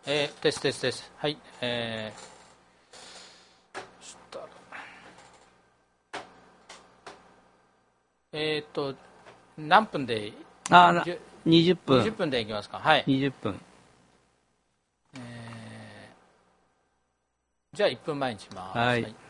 テステステス。はい。何分で 20分。 20分でいきますか。はい。 20分。 じゃあ1分前にします。 はい。 はい。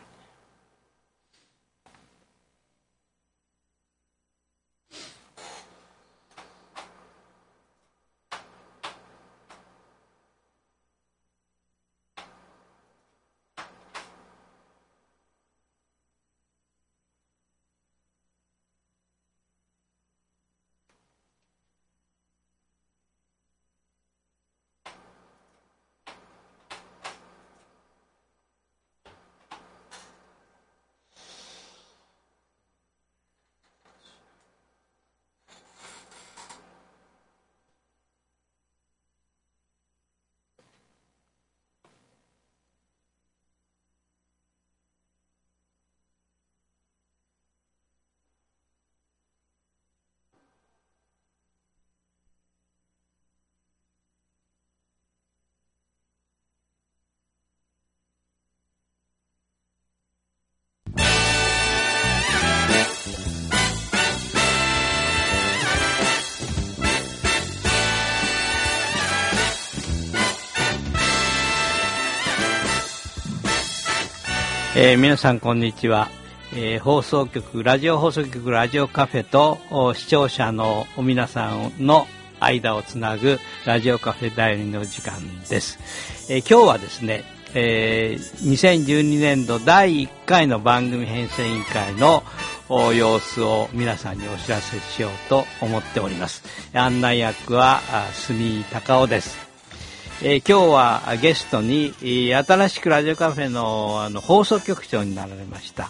皆さんこんにちは。放送局、ラジオ放送局ラジオカフェと視聴者の皆さんの間をつなぐラジオカフェ第2の時間です。今日はですね、2012年度第1回の番組編成委員会の様子を皆さんにお知らせしようと思っております。案内役は住井隆夫です。今日はゲストに新しくラジオカフェの放送局長になられました、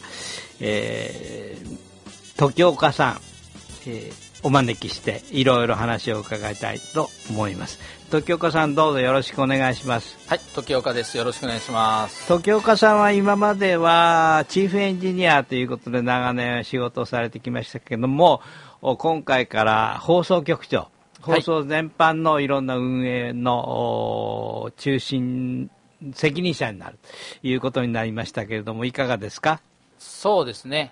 時岡さん、お招きしていろいろ話を伺いたいと思います。時岡さん、どうぞよろしくお願いします。 はい、時岡です。よろしくお願いします。 時岡さんは今まではチーフエンジニアということで長年仕事をされてきましたけれども、今回から放送局長、放送全般のいろんな運営の中心責任者になるということになりましたけれども、いかがですか？ そうですね。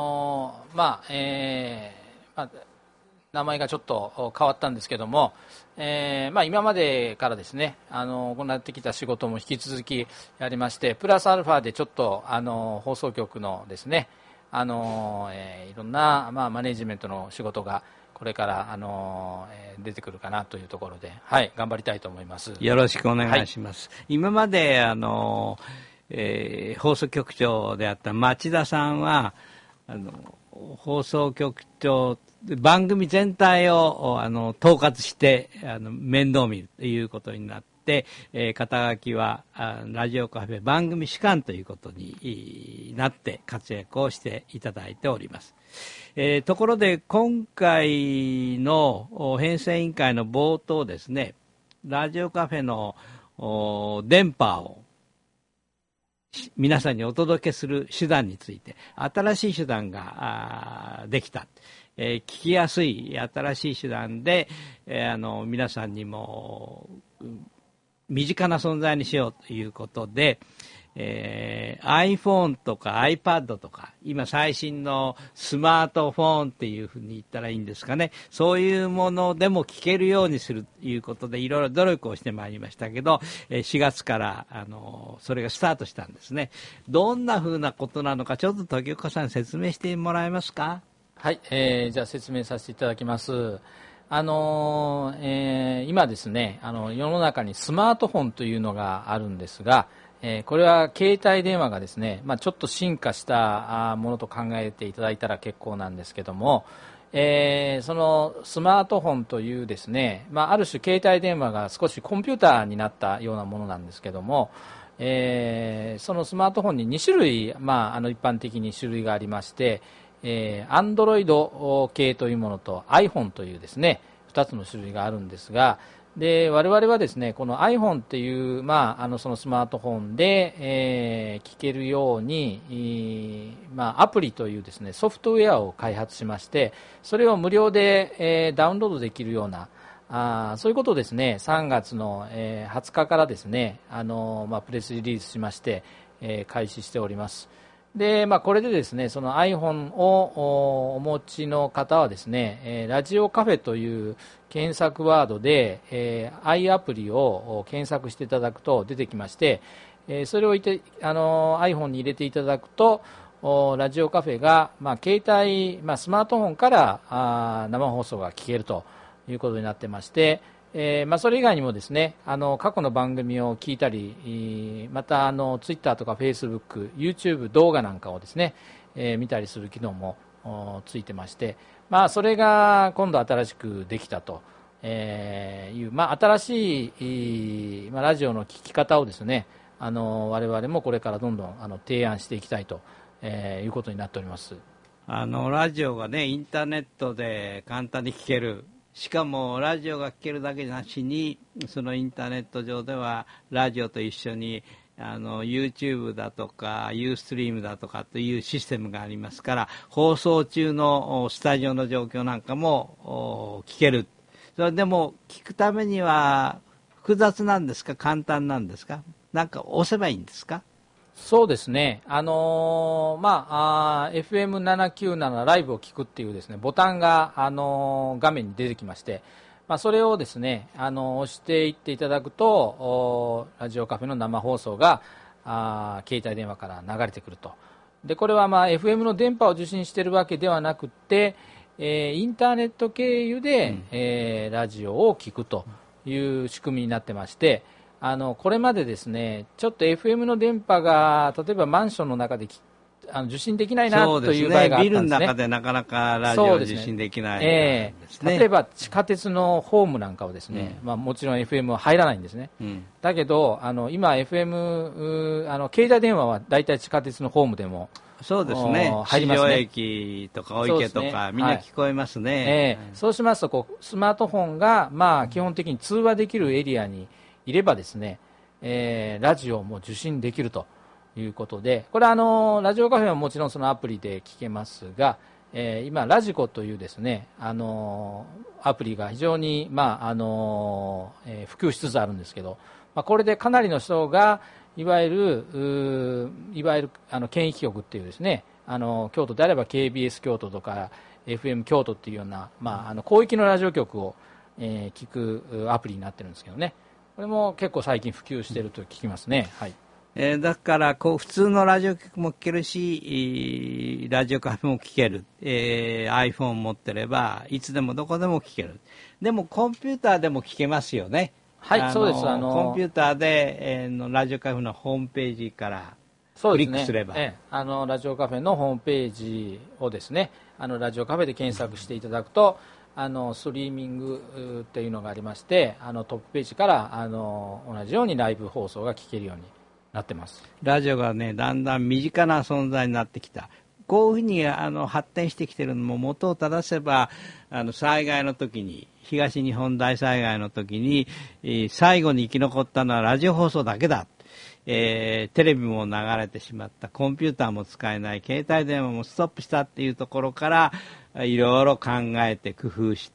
名前がちょっと変わったんですけども、今までからですね、行ってきた仕事も引き続きやりまして、プラスアルファでちょっと放送局のですね、いろんな、マネジメントの仕事がこれから、出てくるかなというところで、はい、頑張りたいと思います。 よろしくお願いします。はい、今まで放送局長であった町田さんは放送局長番組全体を統括して面倒見るということになって、肩書きはラジオカフェ番組主幹ということになって活躍をしていただいております。ところで今回の編成委員会の冒頭ですね、ラジオカフェの電波を皆さんにお届けする手段について新しい手段ができた、聞きやすい新しい手段で、皆さんにも身近な存在にしようということで、iPhone とか iPad とか今最新のスマートフォンっていうふうに言ったらいいんですかね、そういうものでも聞けるようにするということでいろいろ努力をしてまいりましたけど、4月からそれがスタートしたんですね。どんなふうなことなのかちょっと時岡さん説明してもらえますか？ はい、じゃあ説明させていただきます。今ですね、世の中にスマートフォンというのがあるんですが、これは携帯電話がですね、ちょっと進化したものと考えていただいたら結構なんですけども、そのスマートフォンというですね、ある種携帯電話が少しコンピューターになったようなものなんですけども、そのスマートフォンに2種類、一般的に種類がありまして、Android 系というものと iPhone というですね、2つの種類があるんですが、で我々はですねこの iPhone っていう、そのスマートフォンで、聞けるように、アプリというですねソフトウェアを開発しまして、それを無料で、ダウンロードできるようなそういうことをですね、3月の、20日からですね、プレスリリースしまして、開始しております。で、これでですね、その iPhone をお持ちの方はですね、ラジオカフェという検索ワードで、i アプリを検索していただくと出てきまして、それをiPhone に入れていただくと、ラジオカフェが、携帯、スマートフォンから生放送が聞けるということになってまして、それ以外にもですね、過去の番組を聞いたり、またTwitter とか Facebook、YouTube 動画なんかをですね、見たりする機能もついてまして、それが今度新しくできたという、新しい、ラジオの聞き方をですね、我々もこれからどんどん提案していきたいということになっております。 ラジオがね、インターネットで簡単に聞ける。しかもラジオが聴けるだけなしに、そのインターネット上ではラジオと一緒にYouTube だとか Ustream だとかというシステムがありますから、放送中のスタジオの状況なんかも聞ける。それでも聞くためには複雑なんですか、簡単なんですか、なんか押せばいいんですか？ そうですね、FM797 ライブを聞くっていうですね、ボタンが、画面に出てきまして、それをですね、押していっていただくと、ラジオカフェの生放送が携帯電話から流れてくると。で、これはFM の電波を受信しているわけではなくて、インターネット経由で、ラジオを聞くという仕組みになってまして、これまでですね、ちょっと FM の電波が例えばマンションの中で受信できないなという場合があったんですね。 ビルの中でなかなかラジオを受信できないですね。 例えば地下鉄のホームなんかはですね、もちろん FM は入らないんですね。だけど今 FM 携帯電話はだいたい地下鉄のホームでもそうですね、 入りますね。 四条駅とかお池とか、みんな聞こえますね。 そうしますとスマートフォンが基本的に通話できるエリアにいればですね、ラジオも受信できるということで、これはラジオカフェはもちろんそのアプリで聞けますが、今ラジコというですね、アプリが非常に、普及しつつあるんですけど、これでかなりの人がいわゆる県域局っていうですね、京都であれば KBS 京都とか FM 京都っていうような、広域のラジオ局を、聞くアプリになってるんですけどね、これも結構最近普及していると聞きますね。はい。 だから普通のラジオ局も聞けるし、ラジオカフェも聞ける、iPhone 持ってればいつでもどこでも聞ける。でもコンピューターでも聞けますよね。 はい、そうです。 コンピューターで、ラジオカフェのホームページからクリックすれば、 ラジオカフェのホームページをですね、ラジオカフェで検索していただくと、ストリーミングっていうのがありまして、トップページから同じようにライブ放送が聞けるようになってます。 ラジオがね、だんだん身近な存在になってきた。こういうふうに発展してきているのも元を正せば、災害の時に、東日本大災害の時に、最後に生き残ったのはラジオ放送だけだ。テレビも流れてしまった、コンピューターも使えない、携帯電話もストップしたっていうところからいろいろ考えて工夫して、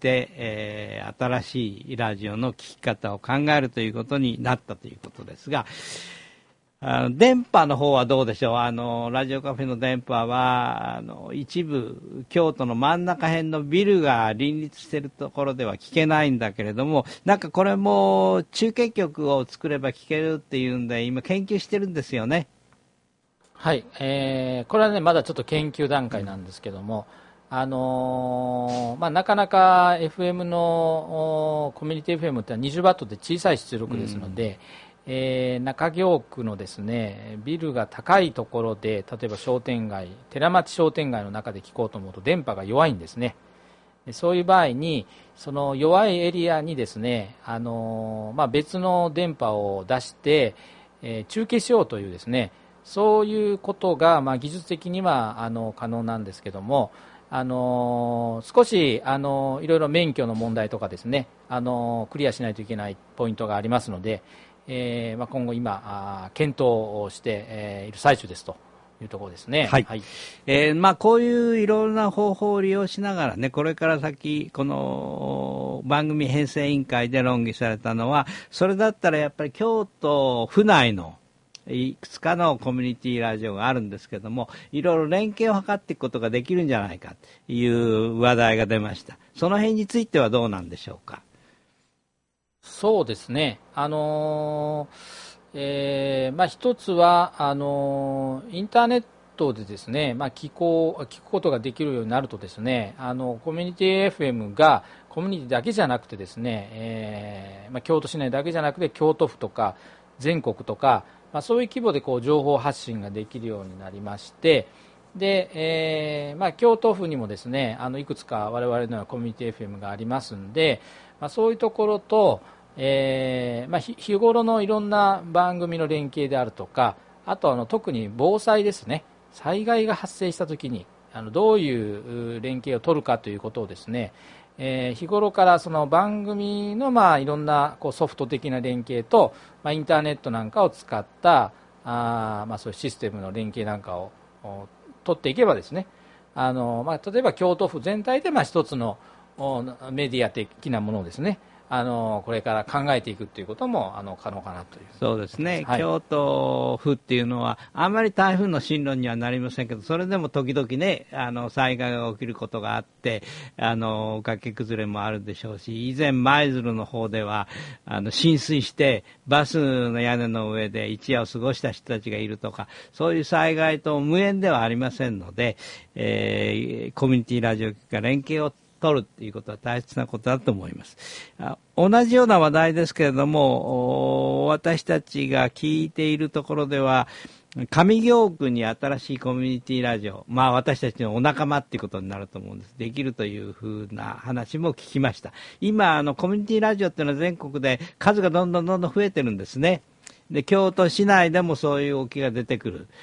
新しいラジオの聞き方を考えるということになったということですが、電波の方はどうでしょう。ラジオカフェの電波は一部京都の真ん中辺のビルが林立しているところでは聞けないんだけれども、なんかこれも中継局を作れば聞けるっていうんで今研究してるんですよね。 はい、これはねまだちょっと研究段階なんですけども、なかなか FM のコミュニティ FM ってのは20ワットで小さい出力ですので、中京区のですねビルが高いところで、例えば商店街、寺町商店街の中で聞こうと思うと電波が弱いんですね。そういう場合にその弱いエリアにですね、別の電波を出して、中継しようというですね、そういうことが、技術的には可能なんですけども、少しいろいろ免許の問題とかですね、クリアしないといけないポイントがありますので、今後検討をして、いる最中ですというところですね。 はい。こういういろいろな方法を利用しながらね、これから先、この番組編成委員会で論議されたのは、それだったらやっぱり京都府内のいくつかのコミュニティラジオがあるんですけども、いろいろ連携を図っていくことができるんじゃないかという話題が出ました。その辺についてはどうなんでしょうか。 そうですね。一つはインターネットでですね、聞くことができるようになるとですね、コミュニティ FM がコミュニティだけじゃなくてですね、京都市内だけじゃなくて京都府とか全国とか、そういう規模で情報発信ができるようになりまして、で、京都府にもですね、いくつか我々のようなコミュニティ FM がありますんで、そういうところと日頃のいろんな番組の連携であるとか、あと特に防災ですね、災害が発生したときにどういう連携を取るかということをですね、日頃からその番組のいろんなソフト的な連携と、インターネットなんかを使ったそういうシステムの連携なんかを取っていけばですね、例えば京都府全体で一つのメディア的なものをですね、これから考えていくということも可能かなという。 そうですね、 はい、 京都府っていうのはあんまり台風の進路にはなりませんけど、それでも時々ね、災害が起きることがあって、崖崩れもあるでしょうし、以前舞鶴の方では浸水してバスの屋根の上で一夜を過ごした人たちがいるとか、そういう災害と無縁ではありませんので、コミュニティラジオ局が連携を取るということは大切なことだと思います。同じような話題ですけれども、私たちが聞いているところでは、上京区に新しいコミュニティラジオ、私たちのお仲間っていうことになると思うんです。できるというふうな話も聞きました。今、コミュニティラジオっていうのは全国で数がどんどん増えてるんですね。で、京都市内でもそういう動きが出てくる。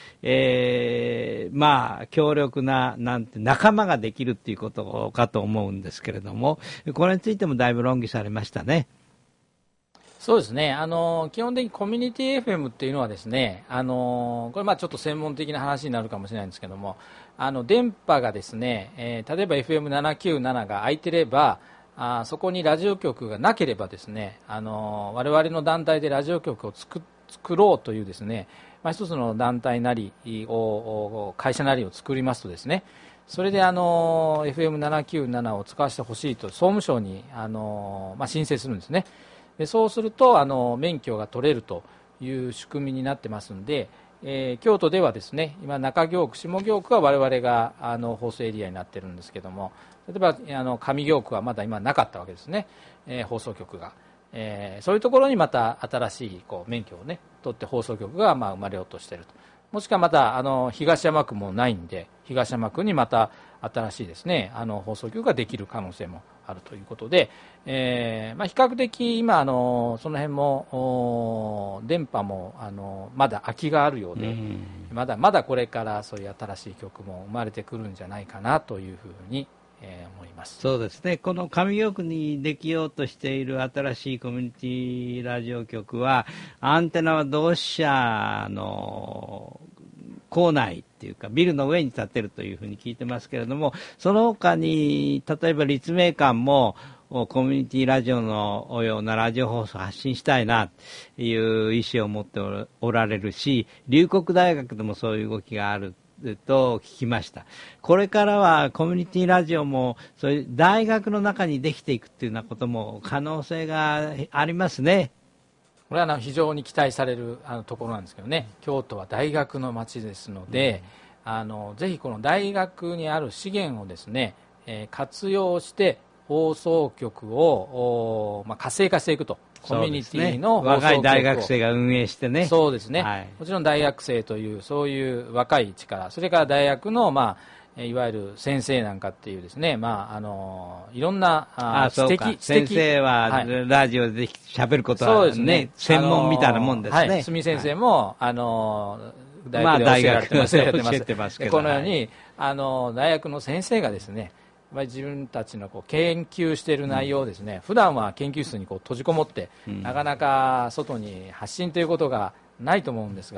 強力な、仲間ができるっていうことかと思うんですけれども、これについてもだいぶ論議されましたね。 そうですね。基本的にコミュニティ FM っていうのはですね、これちょっと専門的な話になるかもしれないんですけども、電波がですね、例えば FM797 が空いてれば、そこにラジオ局がなければですね、我々の団体でラジオ局を作ろうというですね、一つの団体なり会社なりを作りますとですね、それでFM797 を使わせてほしいと総務省に申請するんですね。でそうすると免許が取れるという仕組みになってますんで、京都ではですね、今中京区、下京区は我々が放送エリアになってるんですけども、例えば上京区はまだ今なかったわけですね、放送局が。そういうところにまた新しい免許をね取って放送局が生まれようとしていると。もしくはまた東山区もないんで、東山区にまた新しいですね放送局ができる可能性もあるということで、比較的今その辺も電波もまだ空きがあるようで、まだこれからそういう新しい局も生まれてくるんじゃないかなというふうに思います。 そうですね、この上京区にできようとしている新しいコミュニティラジオ局は、アンテナは同志社の構内っていうかビルの上に立ってるというふうに聞いてますけれども、その他に例えば立命館もコミュニティラジオのようなラジオ放送を発信したいなという意思を持っておられるし、龍谷大学でもそういう動きがあると聞きました。これからはコミュニティラジオもそういう大学の中にできていくっていうようなことも可能性がありますね。 これは非常に期待されるところなんですけどね、京都は大学の街ですので、ぜひこの大学にある資源をですね、活用して放送局を活性化していくと。コミュニティの放送局を、 若い大学生が運営してね。 そうですね、はい、もちろん大学生というそういう若い力、それから大学のいわゆる先生なんかっていうですね、いろんな先生はラジオで喋ることは、ね、専門みたいなもんですね。 角先生も、大学で教えられてますけど、このように大学の先生がですね、自分たちの研究している内容をですね、普段は研究室に閉じこもって、なかなか外に発信ということがないと思うんですが、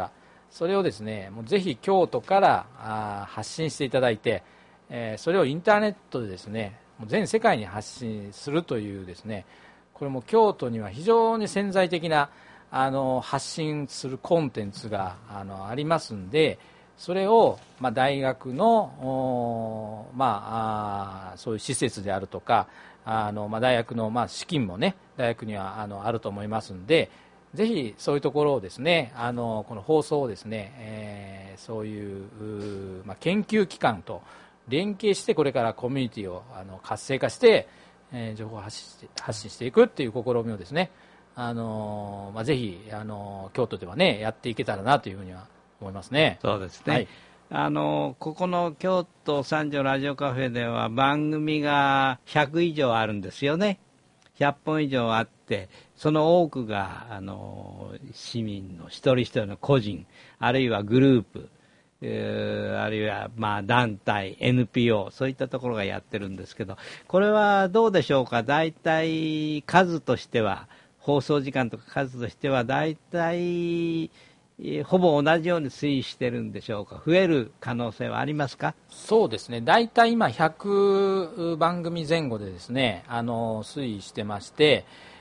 それをですねもうぜひ京都から発信していただいて、それをインターネットでですねもう全世界に発信するというですね、これも京都には非常に潜在的な発信するコンテンツがありますんで、それを、大学の、そういう施設であるとか大学の、資金もね大学にはあると思いますんで、ぜひそういうところをですねこの放送をですね、そういう、研究機関と連携してこれからコミュニティを活性化して、情報を発信していくっていう試みをですねぜひ京都ではねやっていけたらなというふうには思いますね。 そうですね、はい、ここの京都三条ラジオカフェでは番組が100以上あるんですよね。100本以上あって、その多くが市民の一人一人の個人、あるいはグループ、あるいは団体 NPO そういったところがやってるんですけど、これはどうでしょうか。だいたい数としては、放送時間とか数としてはだいたいほぼ同じように推移してるんでしょうか。増える可能性はありますか。 そうですね、だいたい今100番組前後でですね推移してまして、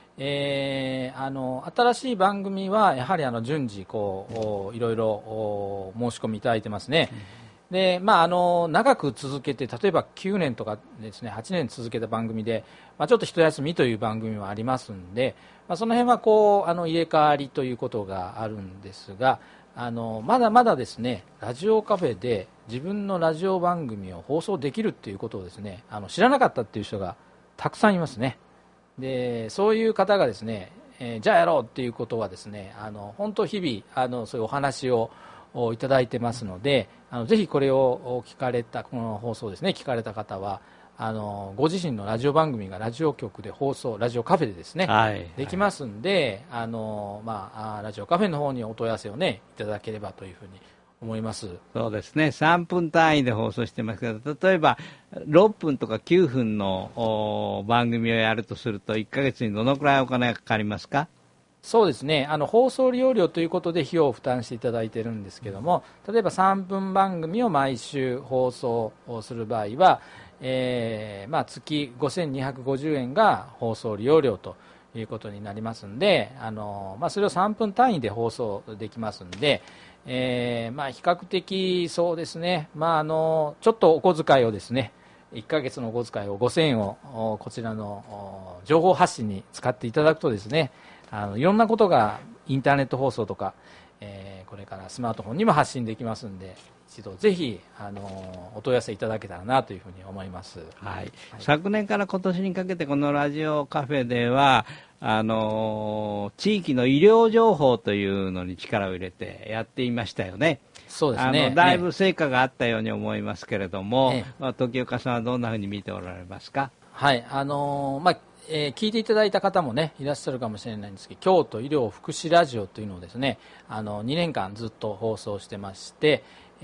新しい番組はやはり順次いろいろ申し込みいただいてますね。で長く続けて、例えば9年とかですね8年続けた番組で、ちょっと一休みという番組もありますんで、その辺は入れ替わりということがあるんですが、まだまだですねラジオカフェで自分のラジオ番組を放送できるっていうことをですね知らなかったっていう人がたくさんいますね。でそういう方がですね、じゃあやろうっていうことはですね本当日々そういうお話をいただいてますので、ぜひこれを聞かれたこの放送ですね聞かれた方はご自身のラジオ番組がラジオ局で放送ラジオカフェでですね、できますんでラジオカフェの方にお問い合わせをねいただければというふうに思います。 そうですね、3分単位で放送してますけど、例えば6分とか9分の番組をやるとすると1ヶ月にどのくらいお金がかかりますか。 そうですね、放送利用料ということで費用を負担していただいているんですけども、例えば3分番組を毎週放送をする場合は、月5250円が放送利用料ということになりますので、それを3分単位で放送できますので、比較的そうですね、ちょっとお小遣いをですね1ヶ月のお小遣いを5000円をこちらの情報発信に使っていただくとですねいろんなことがインターネット放送とか、これからスマートフォンにも発信できますので、一度ぜひお問い合わせいただけたらなというふうに思います。 はい、昨年から今年にかけてこのラジオカフェでは地域の医療情報というのに力を入れてやっていましたよね。 そうですね、 だいぶ成果があったように思いますけれども、時岡さんはどんなふうに見ておられますか。 はい、聞いていただいた方もねいらっしゃるかもしれないんですけど、京都医療福祉ラジオというのをですね2年間ずっと放送してまして、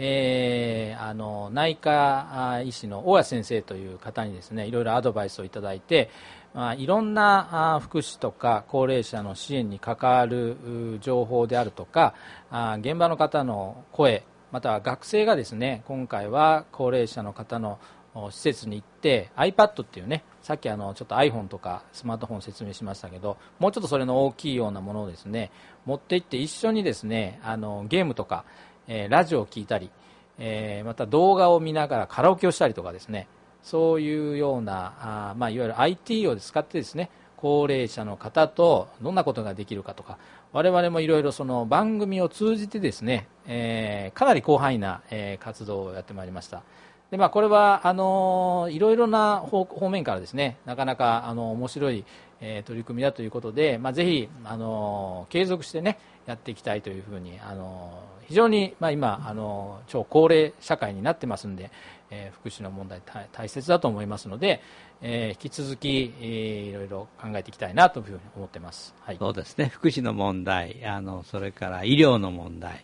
内科医師の大谷先生という方にですねいろいろアドバイスをいただいて、いろんな福祉とか高齢者の支援に関わる情報であるとか、現場の方の声、または学生がですね今回は高齢者の方の施設に行って iPad っていうね、さっきちょっと iPhone とかスマートフォン説明しましたけど、もうちょっとそれの大きいようなものをですね持って行って一緒にですねゲームとか、ラジオを聞いたり、また動画を見ながらカラオケをしたりとかですね、そういうようないわゆる IT を使ってですね高齢者の方とどんなことができるかとか、我々もいろいろその番組を通じてですね、かなり広範囲な、活動をやってまいりました。でこれはいろいろな方面からですねなかなか面白い、取り組みだということで、ぜひ継続してねやっていきたいというふうに非常に、今超高齢社会になってますんで、福祉の問題大切だと思いますので、引き続き、いろいろ考えていきたいなというふうに思っています。はい、 そうですね、福祉の問題それから医療の問題、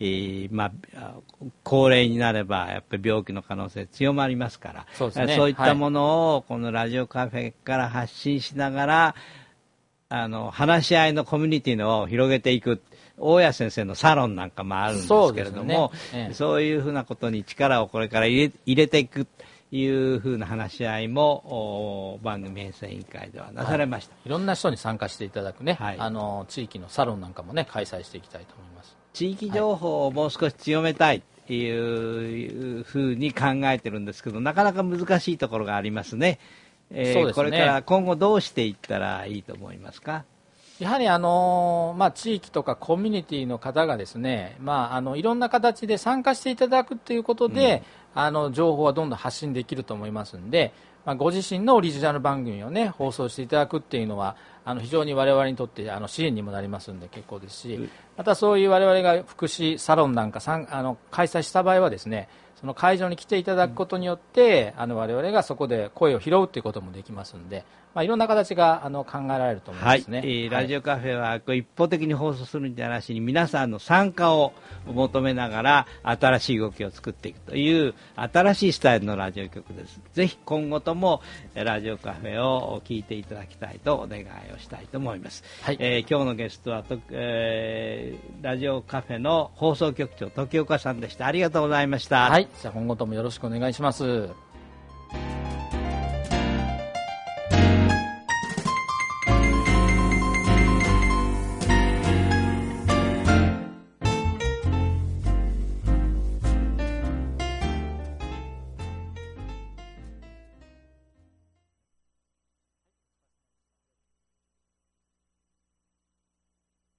高齢になればやっぱり病気の可能性強まりますから、そういったものをこのラジオカフェから発信しながら、 話し合いのコミュニティのを広げていく大谷先生のサロンなんかもあるんですけれども、そういうふうなことに力をこれから入れていくいうふうな話し合いも番組編成委員会ではなされました。 いろんな人に参加していただくね、地域のサロンなんかもね開催していきたいと思います。 地域情報をもう少し強めたいっていうふうに考えてるんですけど、なかなか難しいところがありますね。そうですね。これから今後どうしていったらいいと思いますか？ やはり地域とかコミュニティの方がですね、いろんな形で参加していただくということで、情報はどんどん発信できると思いますので、ご自身のオリジナル番組をね放送していただくっていうのは非常に我々にとって支援にもなりますので結構ですし、またそういう我々が福祉サロンなんか開催した場合はですね、その会場に来ていただくことによって我々がそこで声を拾うということもできますので、いろんな形が考えられると思いますね。 ラジオカフェは一方的に放送するんじゃなしに皆さんの参加を求めながら新しい動きを作っていくという新しいスタイルのラジオ局です。ぜひ今後ともラジオカフェを聞いていただきたいとお願いをしたいと思います。今日のゲストはラジオカフェの放送局長時岡さんでした。ありがとうございました。 じゃあ今後ともよろしくお願いします。